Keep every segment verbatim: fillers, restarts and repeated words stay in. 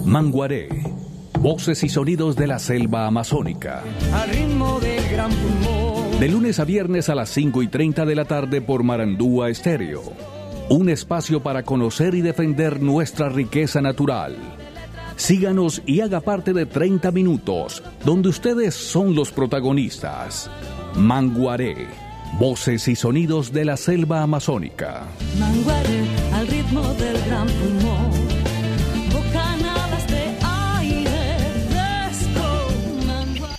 Manguaré, voces y sonidos de la selva amazónica. Al ritmo del gran pulmón. De lunes a viernes a las cinco y treinta de la tarde por Marandúa Estéreo. Un espacio para conocer y defender nuestra riqueza natural. Síganos y haga parte de treinta minutos, donde ustedes son los protagonistas. Manguaré, voces y sonidos de la selva amazónica. Manguaré, al ritmo del gran pulmón. Bocanadas de aire fresco. Manguaré.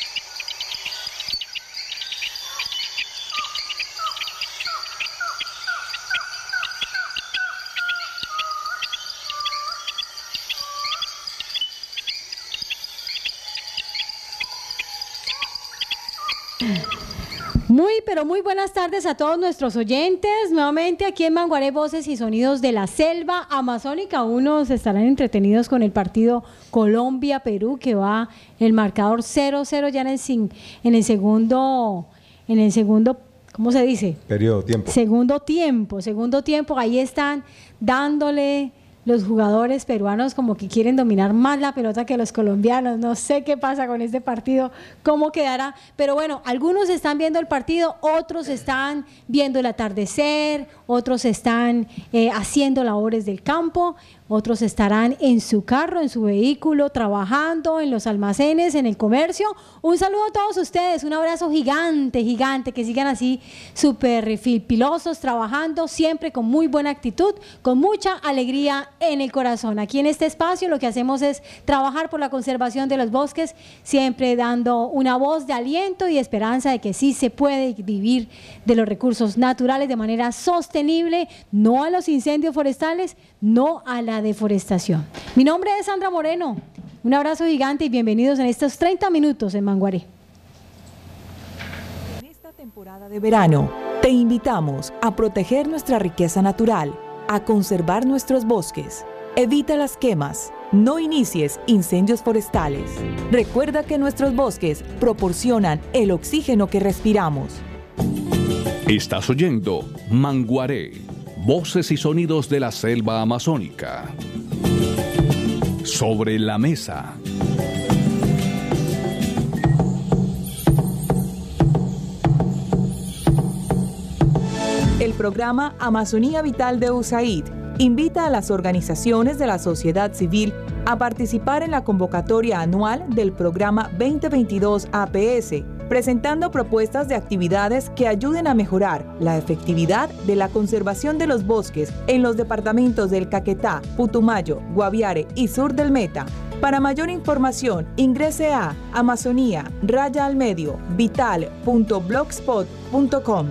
Muy, pero muy buenas tardes a todos nuestros oyentes. Nuevamente aquí en Manguaré, voces y sonidos de la selva amazónica. Unos estarán entretenidos con el partido Colombia-Perú, que va el marcador cero cero ya en el, en el segundo, en el segundo, ¿cómo se dice? Periodo, tiempo. Segundo tiempo, segundo tiempo. Ahí están dándole los jugadores peruanos como que quieren dominar más la pelota que los colombianos. No sé qué pasa con este partido, cómo quedará, pero bueno, algunos están viendo el partido, otros están viendo el atardecer, otros están eh, haciendo labores del campo, otros estarán en su carro, en su vehículo, trabajando en los almacenes, en el comercio. Un saludo a todos ustedes, un abrazo gigante, gigante, que sigan así súper pilosos, trabajando siempre con muy buena actitud, con mucha alegría en el corazón. Aquí en este espacio lo que hacemos es trabajar por la conservación de los bosques, siempre dando una voz de aliento y esperanza de que sí se puede vivir de los recursos naturales de manera sostenible, no a los incendios forestales, no a la deforestación. Mi nombre es Sandra Moreno, un abrazo gigante y bienvenidos en estos treinta minutos en Manguaré. En esta temporada de verano, te invitamos a proteger nuestra riqueza natural, a conservar nuestros bosques. Evita las quemas, no inicies incendios forestales. Recuerda que nuestros bosques proporcionan el oxígeno que respiramos. Estás oyendo Manguaré, voces y sonidos de la selva amazónica. Sobre la mesa. El programa Amazonía Vital de U S A I D invita a las organizaciones de la sociedad civil a participar en la convocatoria anual del programa veinte veintidós A P S, presentando propuestas de actividades que ayuden a mejorar la efectividad de la conservación de los bosques en los departamentos del Caquetá, Putumayo, Guaviare y Sur del Meta. Para mayor información, ingrese a amazonía raya al medio vital punto blogspot punto com.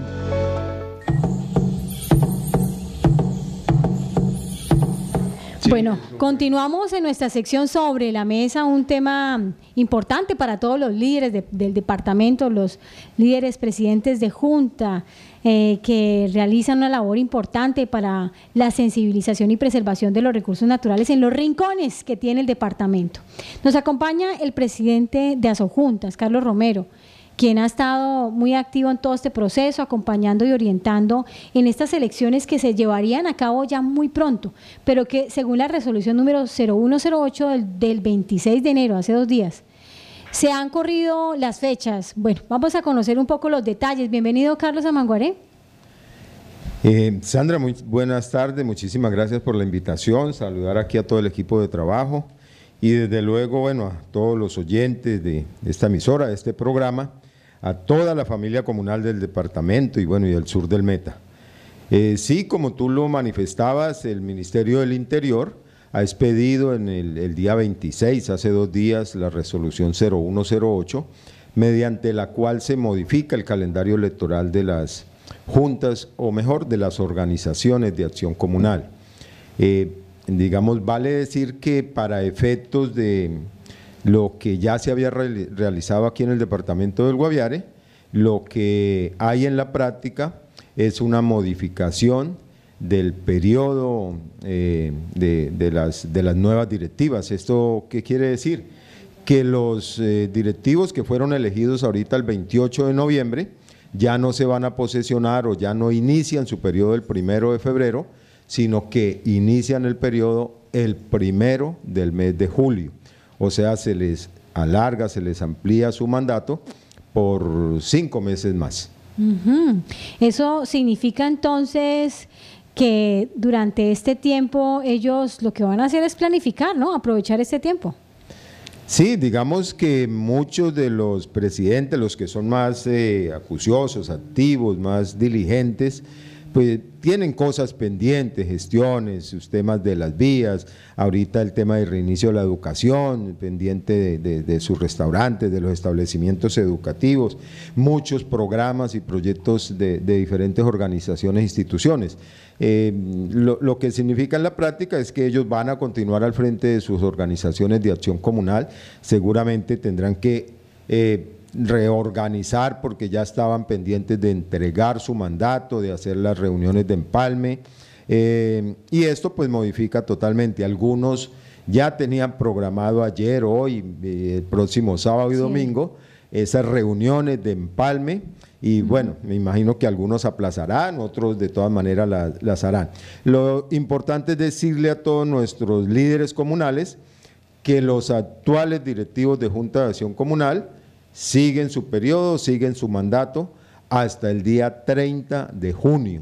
Bueno, continuamos en nuestra sección sobre la mesa, un tema importante para todos los líderes de, del departamento, los líderes presidentes de junta, eh, que realizan una labor importante para la sensibilización y preservación de los recursos naturales en los rincones que tiene el departamento. Nos acompaña el presidente de Asojuntas, Carlos Romero, quien ha estado muy activo en todo este proceso, acompañando y orientando en estas elecciones que se llevarían a cabo ya muy pronto, pero que según la resolución número cero uno cero ocho del, del veintiséis de enero, hace dos días, se han corrido las fechas. Bueno, vamos a conocer un poco los detalles. Bienvenido, Carlos, a Manguaré. Eh, Sandra, muy buenas tardes, muchísimas gracias por la invitación, saludar aquí a todo el equipo de trabajo y desde luego, bueno, a todos los oyentes de esta emisora, de este programa, a toda la familia comunal del departamento y bueno, y del sur del Meta. Eh, sí, como tú lo manifestabas, el Ministerio del Interior ha expedido en el, el día veintiséis, hace dos días, la resolución cero uno cero ocho, mediante la cual se modifica el calendario electoral de las juntas, o mejor, de las organizaciones de acción comunal. Eh, digamos, vale decir que para efectos de lo que ya se había re realizado aquí en el departamento del Guaviare, lo que hay en la práctica es una modificación del periodo eh, de, de, las, de las nuevas directivas. ¿Esto qué quiere decir? Que los eh, directivos que fueron elegidos ahorita el veintiocho de noviembre ya no se van a posesionar o ya no inician su periodo el primero de febrero, sino que inician el periodo el primero del mes de julio. O sea, se les alarga, se les amplía su mandato por cinco meses más. Uh-huh. Eso significa entonces que durante este tiempo ellos lo que van a hacer es planificar, ¿no? Aprovechar este tiempo. Sí, digamos que muchos de los presidentes, los que son más eh, acuciosos, activos, más diligentes, pues tienen cosas pendientes, gestiones, sus temas de las vías, ahorita el tema del reinicio de la educación, pendiente de, de, de sus restaurantes, de los establecimientos educativos, muchos programas y proyectos de, de diferentes organizaciones e instituciones. Eh, lo, lo que significa en la práctica es que ellos van a continuar al frente de sus organizaciones de acción comunal, seguramente tendrán que eh, reorganizar porque ya estaban pendientes de entregar su mandato, de hacer las reuniones de empalme, eh, y esto pues modifica totalmente. Algunos ya tenían programado ayer, hoy, eh, el próximo sábado y sí. domingo, esas reuniones de empalme, y uh-huh. bueno, me imagino que algunos aplazarán, otros de todas maneras las, las harán. Lo importante es decirle a todos nuestros líderes comunales que los actuales directivos de Junta de Acción Comunal siguen su periodo, siguen su mandato hasta el día treinta de junio,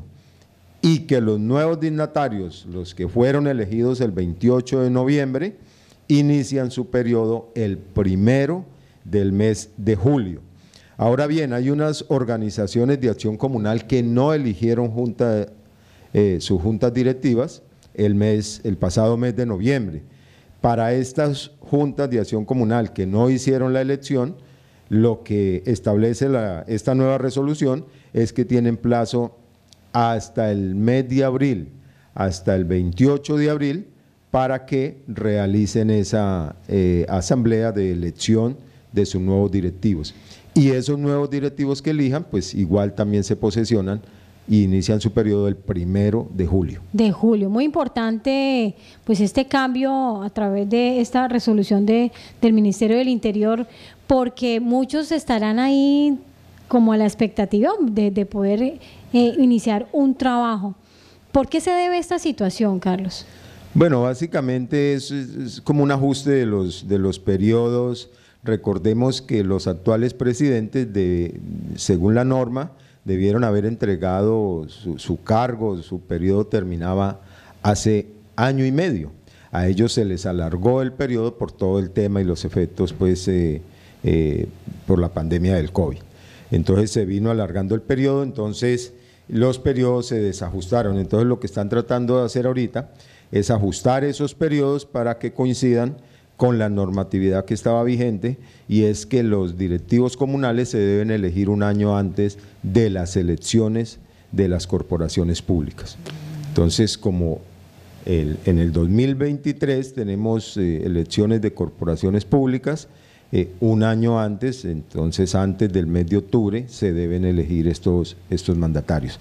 y que los nuevos dignatarios, los que fueron elegidos el veintiocho de noviembre, inician su periodo el primero del mes de julio. Ahora bien, hay unas organizaciones de acción comunal que no eligieron junta, eh, sus juntas directivas el, mes, el pasado mes de noviembre. Para estas juntas de acción comunal que no hicieron la elección, lo que establece la, esta nueva resolución es que tienen plazo hasta el mes de abril, hasta el veintiocho de abril, para que realicen esa eh, asamblea de elección de sus nuevos directivos. Y esos nuevos directivos que elijan, pues igual también se posesionan y inician su periodo el primero de julio. De julio, muy importante pues este cambio a través de esta resolución de, del Ministerio del Interior, porque muchos estarán ahí como a la expectativa de, de poder eh, iniciar un trabajo. ¿Por qué se debe esta situación, Carlos? Bueno, básicamente es, es como un ajuste de los, de los periodos. Recordemos que los actuales presidentes, de, según la norma, debieron haber entregado su, su cargo, su periodo terminaba hace año y medio. A ellos se les alargó el periodo por todo el tema y los efectos pues eh, eh, por la pandemia del COVID. Entonces se vino alargando el periodo, entonces los periodos se desajustaron. Entonces lo que están tratando de hacer ahorita es ajustar esos periodos para que coincidan con la normatividad que estaba vigente, y es que los directivos comunales se deben elegir un año antes de las elecciones de las corporaciones públicas. Entonces, como el, en el dos mil veintitrés tenemos eh, elecciones de corporaciones públicas, eh, un año antes, entonces antes del mes de octubre, se deben elegir estos, estos mandatarios.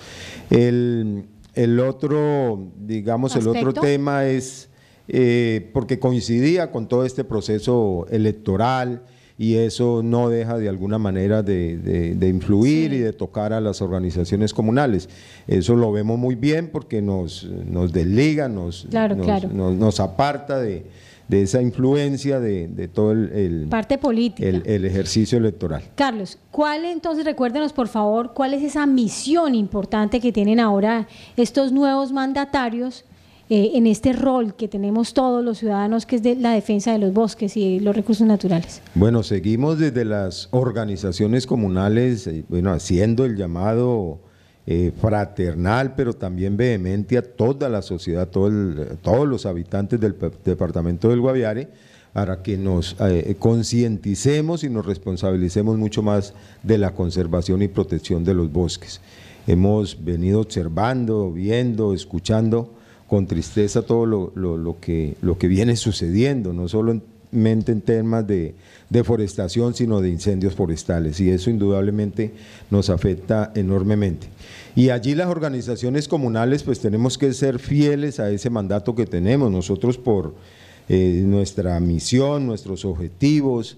El, el otro, digamos, ¿Aspecto? el otro tema es… Eh, porque coincidía con todo este proceso electoral, y eso no deja de alguna manera de, de, de influir sí. y de tocar a las organizaciones comunales. Eso lo vemos muy bien porque nos, nos desliga, nos, claro, nos, claro. nos, nos aparta de, de esa influencia de, de todo el, el, parte política. El, el ejercicio electoral. Carlos, ¿cuál entonces, recuérdenos por favor, cuál es esa misión importante que tienen ahora estos nuevos mandatarios Eh, en este rol que tenemos todos los ciudadanos, que es de la defensa de los bosques y los recursos naturales? Bueno, seguimos desde las organizaciones comunales, eh, bueno, haciendo el llamado eh, fraternal, pero también vehemente a toda la sociedad, todo el, todos los habitantes del departamento del Guaviare, para que nos eh, concienticemos y nos responsabilicemos mucho más de la conservación y protección de los bosques. Hemos venido observando, viendo, escuchando con tristeza todo lo, lo, lo, que, lo que viene sucediendo, no solamente en temas de deforestación, sino de incendios forestales, y eso indudablemente nos afecta enormemente. Y allí las organizaciones comunales pues tenemos que ser fieles a ese mandato que tenemos nosotros por eh, nuestra misión, nuestros objetivos,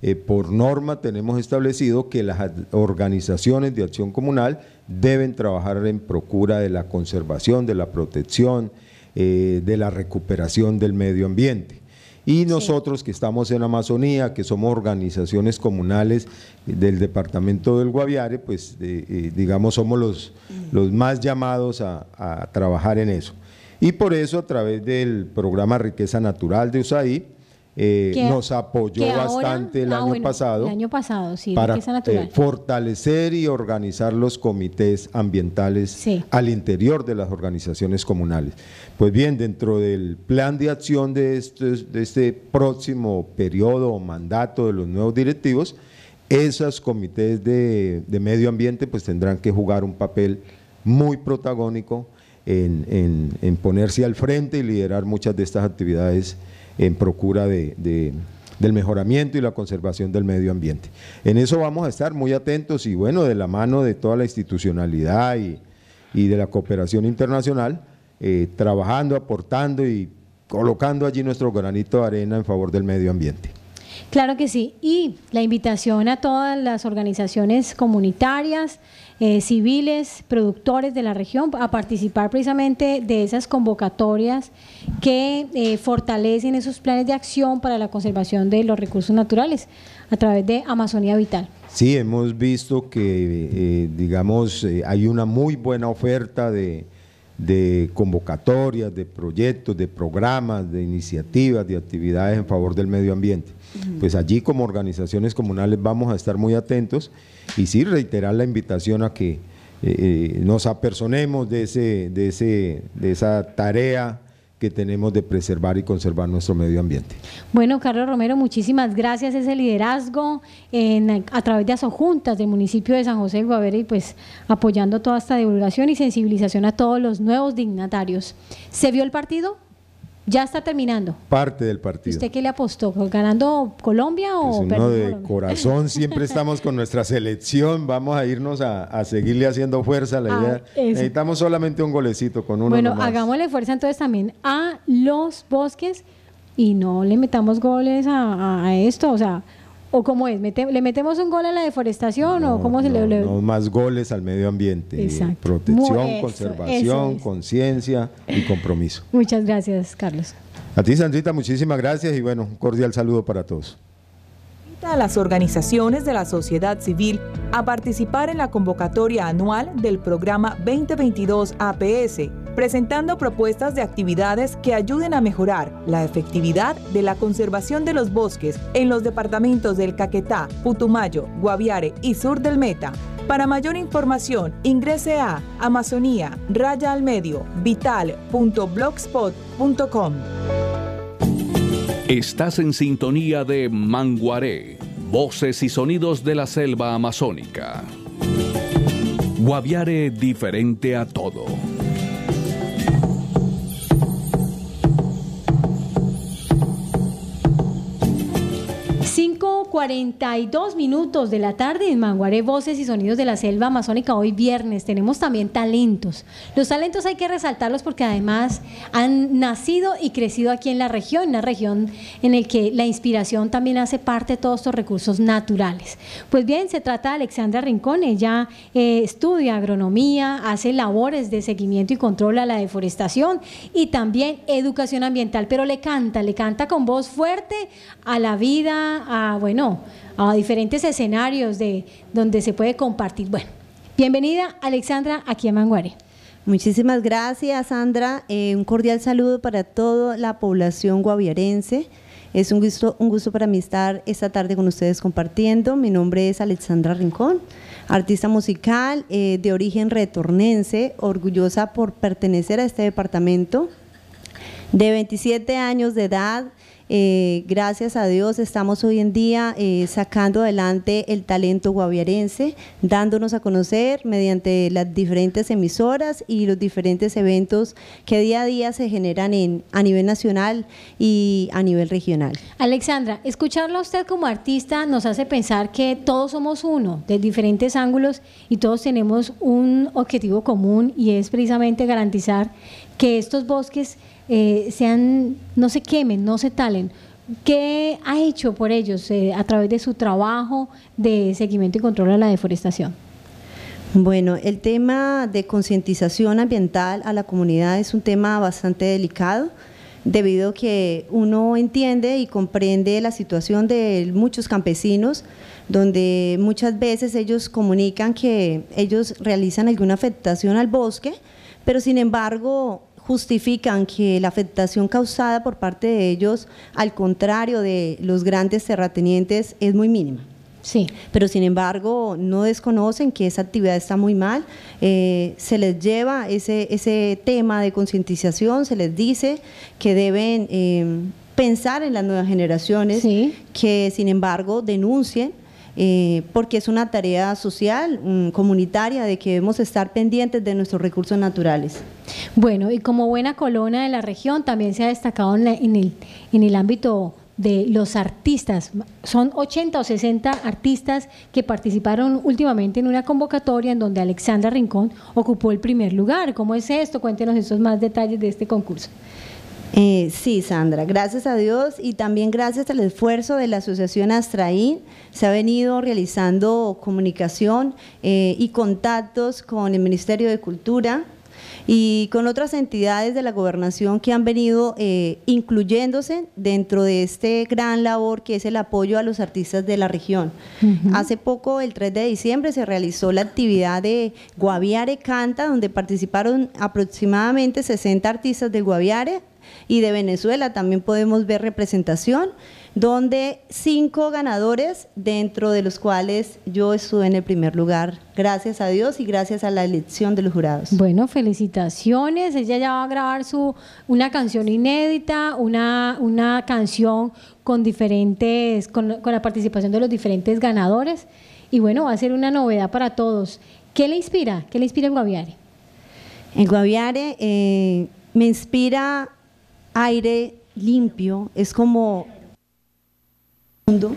eh, por norma tenemos establecido que las organizaciones de acción comunal deben trabajar en procura de la conservación, de la protección, eh, de la recuperación del medio ambiente. Y nosotros, sí, que estamos en Amazonía, que somos organizaciones comunales del departamento del Guaviare, pues eh, eh, digamos somos los, los más llamados a, a trabajar en eso. Y por eso, a través del programa Riqueza Natural de U S A I D, eh, que, nos apoyó bastante el, ah, año bueno, pasado, el año pasado sí, para eh, fortalecer y organizar los comités ambientales, sí, al interior de las organizaciones comunales. Pues bien, dentro del plan de acción de este, de este próximo periodo o mandato de los nuevos directivos, esos comités de, de medio ambiente pues tendrán que jugar un papel muy protagónico en, en, en ponerse al frente y liderar muchas de estas actividades en procura de, de, del mejoramiento y la conservación del medio ambiente. En eso vamos a estar muy atentos y bueno, de la mano de toda la institucionalidad y, y de la cooperación internacional, eh, trabajando, aportando y colocando allí nuestro granito de arena en favor del medio ambiente. Claro que sí, y la invitación a todas las organizaciones comunitarias, eh, civiles, productores de la región a participar precisamente de esas convocatorias que eh, fortalecen esos planes de acción para la conservación de los recursos naturales a través de Amazonía Vital. Sí, hemos visto que, eh, digamos, eh, hay una muy buena oferta de, de convocatorias, de proyectos, de programas, de iniciativas, de actividades en favor del medio ambiente. Pues allí como organizaciones comunales vamos a estar muy atentos y sí reiterar la invitación a que eh, nos apersonemos de, ese, de, ese, de esa tarea que tenemos de preservar y conservar nuestro medio ambiente. Bueno, Carlos Romero, muchísimas gracias. Ese liderazgo en, a través de asojuntas del municipio de San José del Guaviare y pues apoyando toda esta divulgación y sensibilización a todos los nuevos dignatarios. ¿Se vio el partido? Ya está terminando. Parte del partido. ¿Usted qué le apostó? ¿Ganando Colombia o pues uno de corazón, siempre estamos con nuestra selección, vamos a irnos a, a seguirle haciendo fuerza. La ah, idea, necesitamos solamente un golecito con uno. Bueno, nomás. Hagámosle fuerza entonces también a los Bosques y no le metamos goles a, a, a esto, o sea, ¿o cómo es? ¿Mete, ¿Le metemos un gol a la deforestación no, o cómo se no, le...? No, más goles al medio ambiente. Exacto. Protección, eso, conservación, es. conciencia y compromiso. Muchas gracias, Carlos. A ti, Sandrita, muchísimas gracias y bueno, un cordial saludo para todos. Invita a las organizaciones de la sociedad civil a participar en la convocatoria anual del programa veinte veintidós A P S, presentando propuestas de actividades que ayuden a mejorar la efectividad de la conservación de los bosques en los departamentos del Caquetá, Putumayo, Guaviare y Sur del Meta. Para mayor información, ingrese a Amazonía, raya al medio, vital punto blogspot punto com. Estás en sintonía de Manguaré, voces y sonidos de la selva amazónica. Guaviare diferente a todo. cuarenta y dos minutos de la tarde en Manguaré, voces y sonidos de la selva amazónica. Hoy viernes tenemos también talentos. Los talentos hay que resaltarlos porque además han nacido y crecido aquí en la región, una región en la que la inspiración también hace parte de todos estos recursos naturales. Pues bien, se trata de Alexandra Rincón. Ella eh, estudia agronomía, hace labores de seguimiento y control a la deforestación y también educación ambiental, pero le canta, le canta con voz fuerte a la vida, a bueno, a diferentes escenarios de donde se puede compartir. Bueno, bienvenida Alexandra aquí a Manguaré. Muchísimas gracias, Sandra. Eh, un cordial saludo para toda la población guaviarense. Es un gusto, un gusto para mí estar esta tarde con ustedes compartiendo. Mi nombre es Alexandra Rincón, artista musical eh, de origen retornense, orgullosa por pertenecer a este departamento. De veintisiete años de edad, eh, gracias a Dios estamos hoy en día eh, sacando adelante el talento guaviarense, dándonos a conocer mediante las diferentes emisoras y los diferentes eventos que día a día se generan en, a nivel nacional y a nivel regional. Alexandra, escucharla a usted como artista nos hace pensar que todos somos uno, de diferentes ángulos, y todos tenemos un objetivo común, y es precisamente garantizar que estos bosques Eh, sean, no se quemen, no se talen, ¿qué ha hecho por ellos eh, a través de su trabajo de seguimiento y control a la deforestación? Bueno, el tema de concientización ambiental a la comunidad es un tema bastante delicado, debido a que uno entiende y comprende la situación de muchos campesinos, donde muchas veces ellos comunican que ellos realizan alguna afectación al bosque, pero sin embargo justifican que la afectación causada por parte de ellos, al contrario de los grandes terratenientes, es muy mínima. Sí. Pero sin embargo no desconocen que esa actividad está muy mal, eh, se les lleva ese, ese tema de concientización, se les dice que deben eh, pensar en las nuevas generaciones, sí. que sin embargo denuncien, eh, porque es una tarea social, um, comunitaria, de que debemos estar pendientes de nuestros recursos naturales. Bueno, y como buena colona de la región también se ha destacado en, la, en, el, en el ámbito de los artistas. Son ochenta o sesenta artistas que participaron últimamente en una convocatoria en donde Alexandra Rincón ocupó el primer lugar. ¿Cómo es esto? Cuéntenos estos más detalles de este concurso. Eh, sí, Sandra, gracias a Dios y también gracias al esfuerzo de la Asociación Astraín se ha venido realizando comunicación eh, y contactos con el Ministerio de Cultura y con otras entidades de la gobernación que han venido eh, incluyéndose dentro de este gran labor que es el apoyo a los artistas de la región. Uh-huh. Hace poco, el tres de diciembre, se realizó la actividad de Guaviare Canta, donde participaron aproximadamente sesenta artistas del Guaviare, y de Venezuela también podemos ver representación, donde cinco ganadores, dentro de los cuales yo estuve en el primer lugar, gracias a Dios y gracias a la elección de los jurados. Bueno, felicitaciones. Ella ya va a grabar su, una canción inédita, una, una canción con diferentes, con, con la participación de los diferentes ganadores, y bueno, va a ser una novedad para todos. ¿Qué le inspira? ¿Qué le inspira en Guaviare? En Guaviare eh, me inspira aire limpio, es como mundo,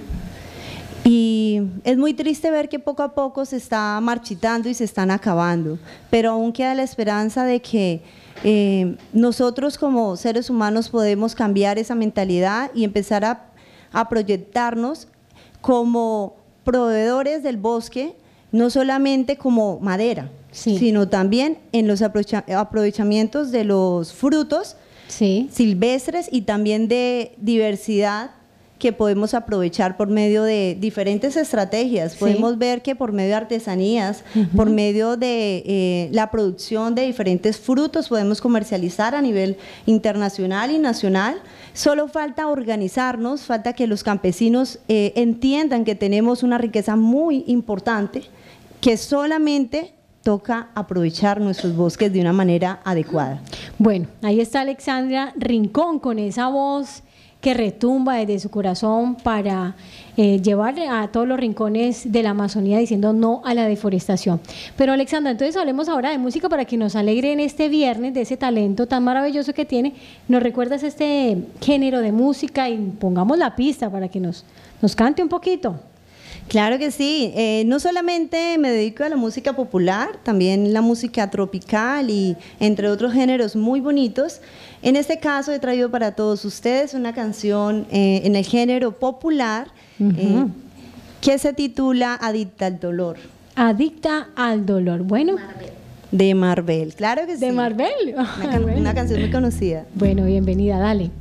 y es muy triste ver que poco a poco se está marchitando y se están acabando, pero aún queda la esperanza de que eh, nosotros como seres humanos podemos cambiar esa mentalidad y empezar a, a proyectarnos como proveedores del bosque, no solamente como madera, sí. sino también en los aprovecha- aprovechamientos de los frutos Sí. silvestres y también de diversidad que podemos aprovechar por medio de diferentes estrategias. Sí. Podemos ver que por medio de artesanías, uh-huh. por medio de eh, la producción de diferentes frutos, podemos comercializar a nivel internacional y nacional. Solo falta organizarnos, falta que los campesinos eh, entiendan que tenemos una riqueza muy importante, que solamente toca aprovechar nuestros bosques de una manera adecuada. Bueno, ahí está Alexandra Rincón con esa voz que retumba desde su corazón para eh, llevar a todos los rincones de la Amazonía diciendo no a la deforestación. Pero Alexandra, entonces hablemos ahora de música para que nos alegre en este viernes de ese talento tan maravilloso que tiene. ¿Nos recuerdas este género de música y pongamos la pista para que nos, nos cante un poquito? Claro que sí, eh, no solamente me dedico a la música popular, también la música tropical y entre otros géneros muy bonitos. En este caso he traído para todos ustedes una canción eh, en el género popular uh-huh. eh, que se titula Adicta al Dolor. Adicta al Dolor, bueno. Marvel. De Marvel, claro que sí. ¿De Marvel? Una, can- una canción muy conocida. Bueno, bienvenida, dale.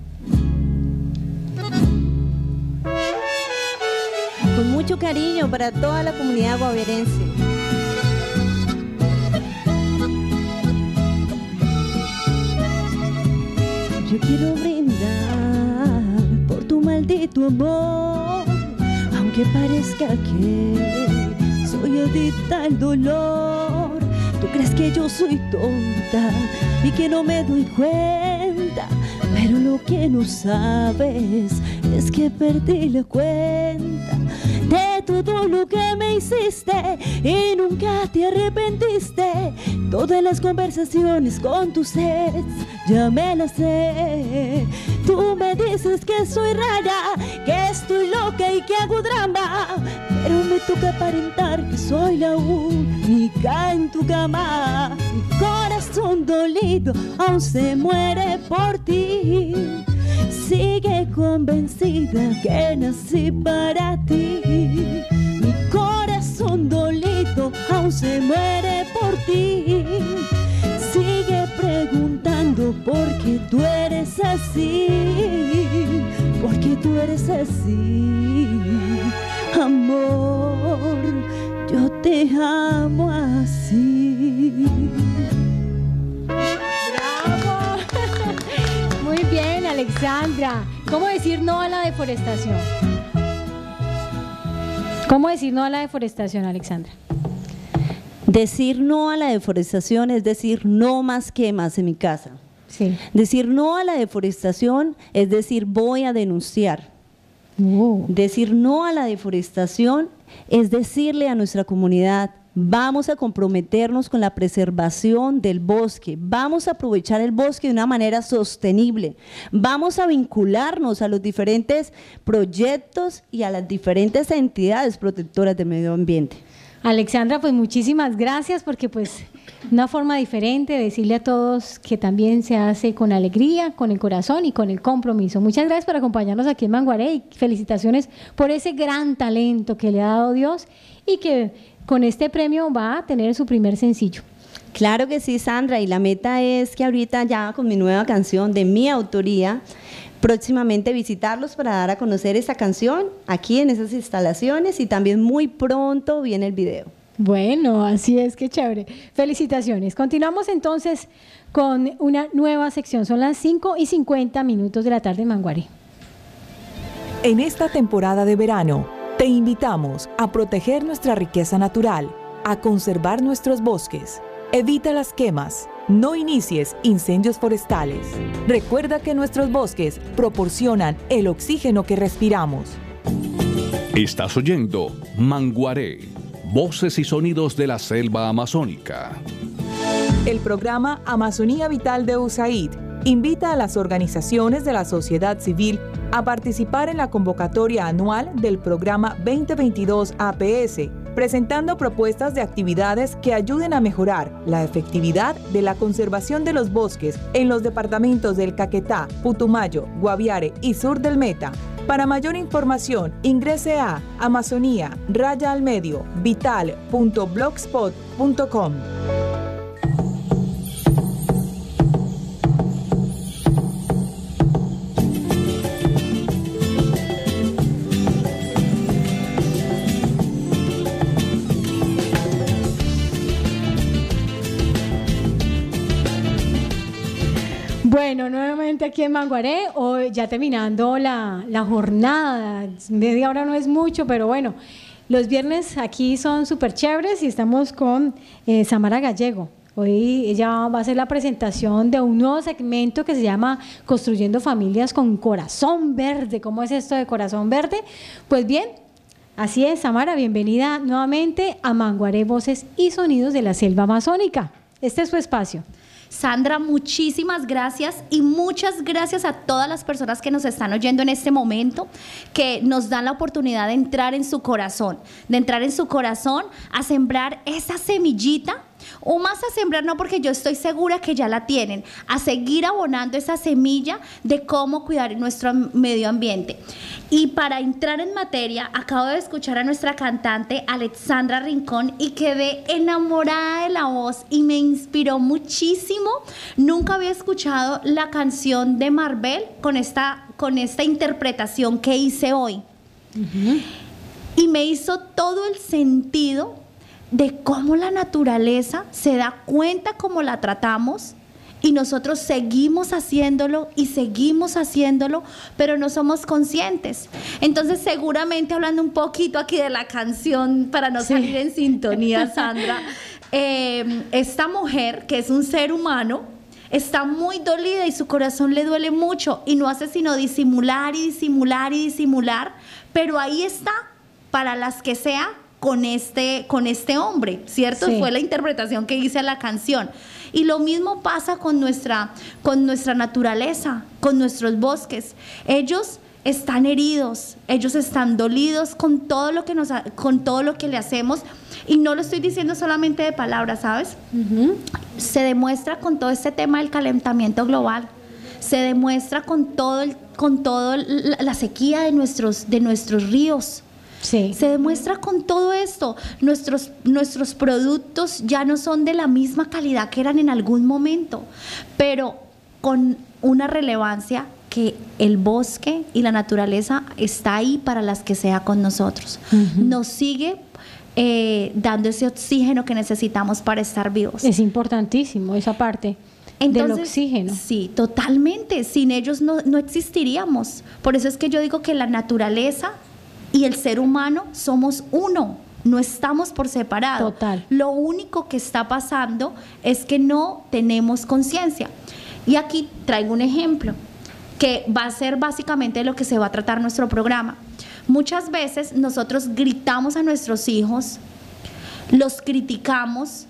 Con mucho cariño para toda la comunidad guaviarense. Yo quiero brindar por tu maldito amor, aunque parezca que soy adicta al dolor. Tú crees que yo soy tonta y que no me doy cuenta, pero lo que no sabes es que perdí la cuenta de todo lo que me hiciste y nunca te arrepentiste. Todas las conversaciones con tus ex ya me las sé. Tú me dices que soy rara, que estoy loca y que hago drama, pero me toca aparentar que soy la única en tu cama. Mi corazón dolido aún se muere por ti. Sigue convencida que nací para ti. Mi corazón dolido aún se muere por ti. Sigue preguntando por qué tú eres así, por qué tú eres así. Amor, yo te amo así. ¡Bravo! Muy bien, Alexandra. ¿Cómo decir no a la deforestación? ¿Cómo decir no a la deforestación, Alexandra? Decir no a la deforestación es decir no más quemas en mi casa. Sí. Decir no a la deforestación es decir voy a denunciar. Uh. Decir no a la deforestación es decirle a nuestra comunidad: vamos a comprometernos con la preservación del bosque, vamos a aprovechar el bosque de una manera sostenible, vamos a vincularnos a los diferentes proyectos y a las diferentes entidades protectoras del medio ambiente. Alexandra, pues muchísimas gracias, porque pues una forma diferente de decirle a todos que también se hace con alegría, con el corazón y con el compromiso. Muchas gracias por acompañarnos aquí en Manguaré y felicitaciones por ese gran talento que le ha dado Dios y que con este premio va a tener su primer sencillo. Claro que sí, Sandra, y la meta es que ahorita ya con mi nueva canción de mi autoría, próximamente visitarlos para dar a conocer esta canción aquí en esas instalaciones, y también muy pronto viene el video. Bueno, así es, qué chévere. Felicitaciones. Continuamos entonces con una nueva sección. Son las cinco y cincuenta minutos de la tarde en Manguaré. En esta temporada de verano, te invitamos a proteger nuestra riqueza natural, a conservar nuestros bosques. Evita las quemas, no inicies incendios forestales. Recuerda que nuestros bosques proporcionan el oxígeno que respiramos. Estás oyendo Manguaré, voces y sonidos de la selva amazónica. El programa Amazonía Vital de U S A I D invita a las organizaciones de la sociedad civil a participar en la convocatoria anual del programa veinte veintidós A P S, presentando propuestas de actividades que ayuden a mejorar la efectividad de la conservación de los bosques en los departamentos del Caquetá, Putumayo, Guaviare y Sur del Meta. Para mayor información, ingrese a amazonía raya al medio vital punto blogspot punto com. Bueno, nuevamente aquí en Manguaré, hoy ya terminando la, la jornada, media hora no es mucho, pero bueno, los viernes aquí son súper chéveres y estamos con eh, Samara Gallego. Hoy ella va a hacer la presentación de un nuevo segmento que se llama Construyendo Familias con Corazón Verde. ¿Cómo es esto de Corazón Verde? Pues bien, así es, Samara, bienvenida nuevamente a Manguaré, voces y sonidos de la selva amazónica. Este es su espacio. Sandra, muchísimas gracias y muchas gracias a todas las personas que nos están oyendo en este momento, que nos dan la oportunidad de entrar en su corazón, de entrar en su corazón a sembrar esa semillita, o más a sembrar no, porque yo estoy segura que ya la tienen, a seguir abonando esa semilla de cómo cuidar nuestro medio ambiente. Y para entrar en materia, acabo de escuchar a nuestra cantante Alexandra Rincón y quedé enamorada de la voz y me inspiró muchísimo. Nunca había escuchado la canción de Marvel con esta, con esta interpretación que hice hoy. Uh-huh. Y me hizo todo el sentido de cómo la naturaleza se da cuenta cómo la tratamos y nosotros seguimos haciéndolo y seguimos haciéndolo, pero no somos conscientes. Entonces, seguramente, hablando un poquito aquí de la canción para no sí. salir en sintonía, Sandra, eh, esta mujer, que es un ser humano, está muy dolida y su corazón le duele mucho y no hace sino disimular y disimular y disimular, pero ahí está, para las que sea, con este, con este hombre, ¿cierto? Sí. Fue la interpretación que hice a la canción. Y lo mismo pasa con nuestra, con nuestra naturaleza, con nuestros bosques. Ellos están heridos, ellos están dolidos con todo lo que nos, con todo lo que le hacemos. Y no lo estoy diciendo solamente de palabras, ¿sabes? Uh-huh. Se demuestra con todo este tema del calentamiento global. Se demuestra con todo el con todo la, la sequía de nuestros, de nuestros ríos. Sí. Se demuestra con todo esto. Nuestros, nuestros productos ya no son de la misma calidad que eran en algún momento, pero con una relevancia que el bosque y la naturaleza está ahí para las que sea con nosotros. Uh-huh. Nos sigue eh, dando ese oxígeno que necesitamos para estar vivos. Es importantísimo esa parte. Entonces, del oxígeno. Sí, totalmente. Sin ellos no, no existiríamos. Por eso es que yo digo que la naturaleza y el ser humano somos uno, no estamos por separado. Total. Lo único que está pasando es que no tenemos conciencia. Y aquí traigo un ejemplo que va a ser básicamente lo que se va a tratar nuestro programa. Muchas veces nosotros gritamos a nuestros hijos, los criticamos,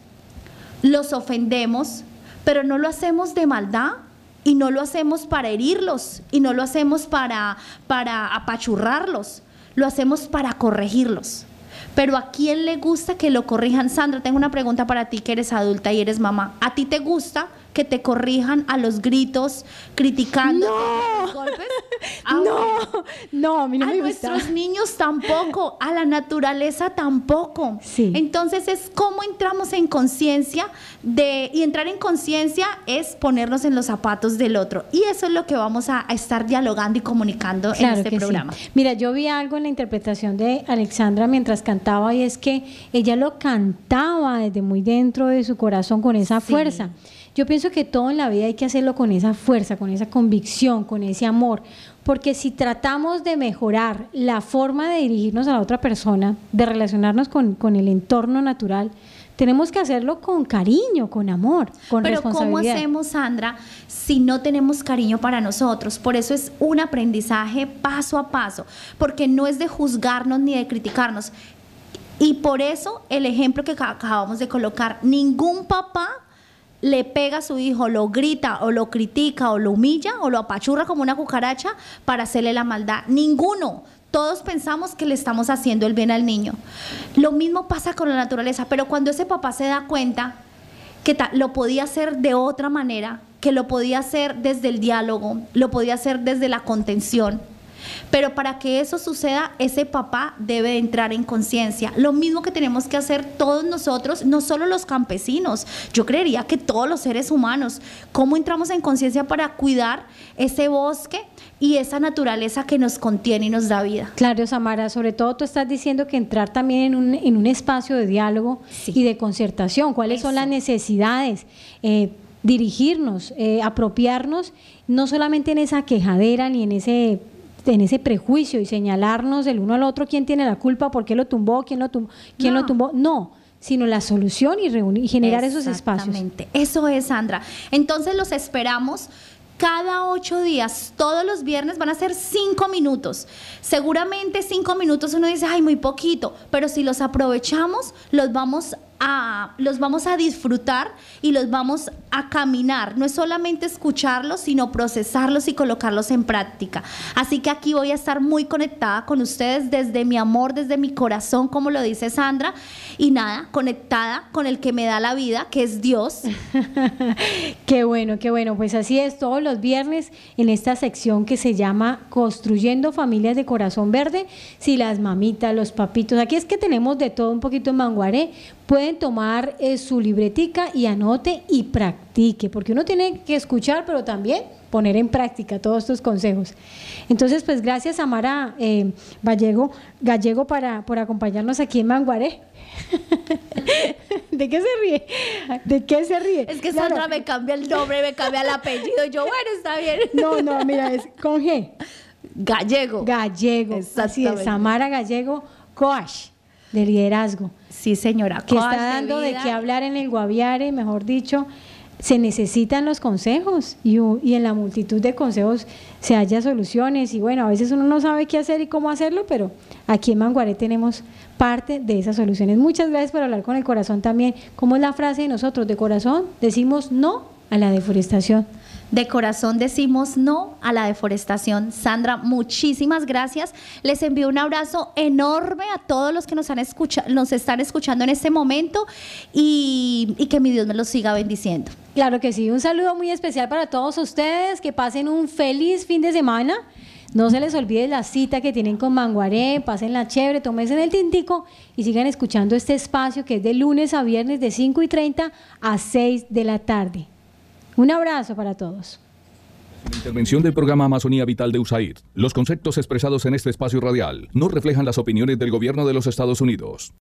los ofendemos, pero no lo hacemos de maldad y no lo hacemos para herirlos y no lo hacemos para, para apachurrarlos. Lo hacemos para corregirlos. Pero ¿a quién le gusta que lo corrijan? Sandra, tengo una pregunta para ti que eres adulta y eres mamá. ¿A ti te gusta que te corrijan a los gritos, criticando, no, a los golpes? Ah, no, no, a mí no a me gusta. A nuestros niños tampoco, a la naturaleza tampoco. Sí. Entonces es cómo entramos en conciencia de, y entrar en conciencia es ponernos en los zapatos del otro. Y eso es lo que vamos a, a estar dialogando y comunicando claro en este que programa. Sí. Mira, yo vi algo en la interpretación de Alexandra mientras cantaba y es que ella lo cantaba desde muy dentro de su corazón con esa Sí. fuerza. Yo pienso que todo en la vida hay que hacerlo con esa fuerza, con esa convicción, con ese amor, porque si tratamos de mejorar la forma de dirigirnos a la otra persona, de relacionarnos con, con el entorno natural, tenemos que hacerlo con cariño, con amor, con Pero responsabilidad. ¿cómo hacemos, Sandra, si no tenemos cariño para nosotros? Por eso es un aprendizaje paso a paso, porque no es de juzgarnos ni de criticarnos. Y por eso el ejemplo que acabamos de colocar, ningún papá le pega a su hijo, lo grita o lo critica o lo humilla o lo apachurra como una cucaracha para hacerle la maldad. Ninguno. Todos pensamos que le estamos haciendo el bien al niño. Lo mismo pasa con la naturaleza, pero cuando ese papá se da cuenta que lo podía hacer de otra manera, que lo podía hacer desde el diálogo, lo podía hacer desde la contención, pero para que eso suceda, ese papá debe entrar en conciencia. Lo mismo que tenemos que hacer todos nosotros, no solo los campesinos, yo creería que todos los seres humanos. ¿Cómo entramos en conciencia para cuidar ese bosque y esa naturaleza que nos contiene y nos da vida? Claro, Samara, sobre todo tú estás diciendo que entrar también en un, en un espacio de diálogo Sí. y de concertación. ¿Cuáles Eso. son las necesidades? Eh, dirigirnos, eh, apropiarnos, no solamente en esa quejadera ni en ese... en ese prejuicio y señalarnos el uno al otro quién tiene la culpa, por qué lo tumbó, quién lo tumbó, quién No. lo tumbó, no, sino la solución y, reunir, y generar esos espacios. Exactamente, eso es, Sandra. Entonces los esperamos cada ocho días, todos los viernes van a ser cinco minutos. Seguramente cinco minutos uno dice, ay, muy poquito, pero si los aprovechamos, los vamos a, los vamos a disfrutar y los vamos a caminar. No es solamente escucharlos, sino procesarlos y colocarlos en práctica. Así que aquí voy a estar muy conectada con ustedes desde mi amor, desde mi corazón, como lo dice Sandra, y nada, conectada con el que me da la vida, que es Dios. Qué bueno, qué bueno. Pues así es, todos los viernes en esta sección que se llama Construyendo Familias de Corazón Verde. Si las mamitas, los papitos, aquí es que tenemos de todo un poquito en Manguaré, pueden tomar eh, su libretica y anote y practique, porque uno tiene que escuchar, pero también poner en práctica todos estos consejos. Entonces, pues gracias a Mara eh, Gallego, Gallego para, por acompañarnos aquí en Manguaré. ¿De qué se ríe? ¿De qué se ríe? Es que Claro. Sandra me cambia el nombre, me cambia el apellido, y yo, bueno, está bien. No, no, mira, es con G. Gallego. Gallego. Así es, Exactamente. Samara Gallego, coach de liderazgo, Sí, señora. que coach está dando de vida. qué hablar en el Guaviare, mejor dicho. Se necesitan los consejos y, u- y en la multitud de consejos se halla soluciones y bueno, a veces uno no sabe qué hacer y cómo hacerlo, pero aquí en Manguaré tenemos parte de esas soluciones. Muchas gracias por hablar con el corazón también. ¿Cómo es la frase de nosotros? De corazón decimos no a la deforestación. De corazón decimos no a la deforestación. Sandra, muchísimas gracias. Les envío un abrazo enorme a todos los que nos, han escucha nos están escuchando en este momento y, y que mi Dios me los siga bendiciendo. Claro que sí, un saludo muy especial para todos ustedes, que pasen un feliz fin de semana. No se les olvide la cita que tienen con Manguaré, pásenla chévere, tómense el tintico y sigan escuchando este espacio que es de lunes a viernes de cinco y treinta a seis de la tarde. Un abrazo para todos. Intervención del programa Amazonía Vital de U S A I D. Los conceptos expresados en este espacio radial no reflejan las opiniones del Gobierno de los Estados Unidos.